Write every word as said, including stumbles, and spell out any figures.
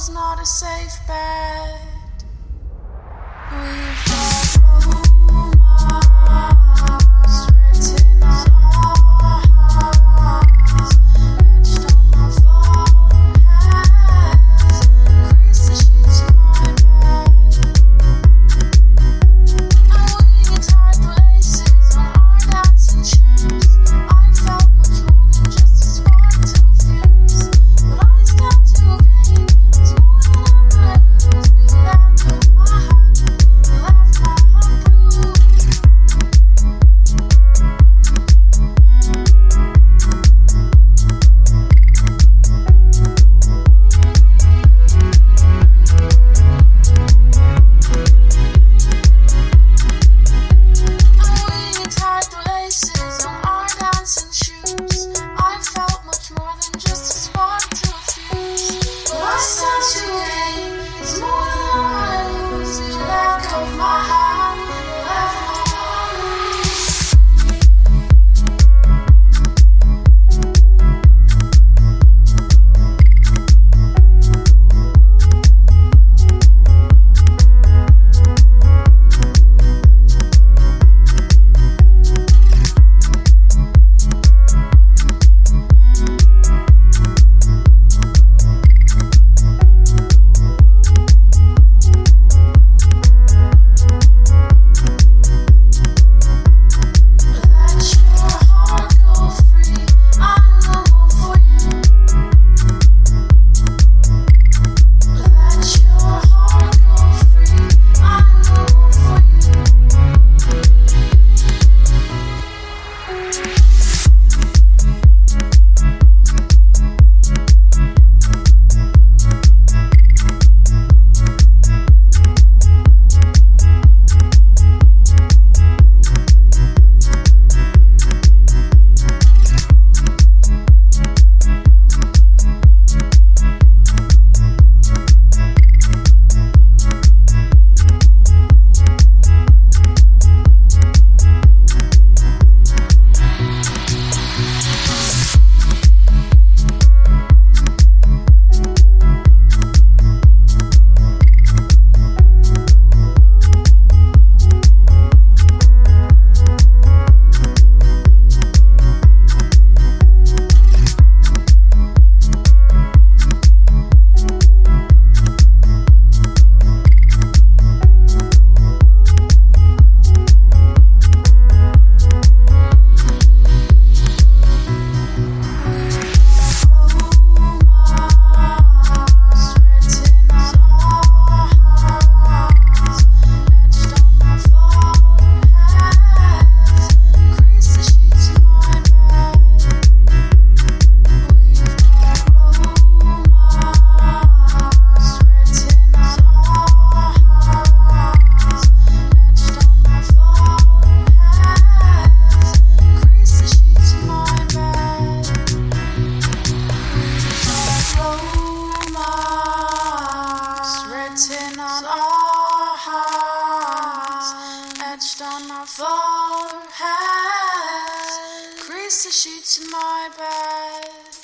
is not a safe bet. We've got rumors written on our hearts, etched on our foreheads, crease the sheets in my bed. And we tied laces on our dancing shoes. I felt much more than just a spark to a fuse, but I stand to gain. It's more than I might lose. We let go my hand, left my heart bruised. And we tied the laces on our dancing shoes. I felt much more than just a spark to a fuse, but I stand to gain. It's more than I lose. You let go of my hand, left my heart loose. Let your heart go free. I'm the one for you. Let your heart go free. I'm the one for you. Written on our hearts, etched on our foreheads, crease the sheets in my bed.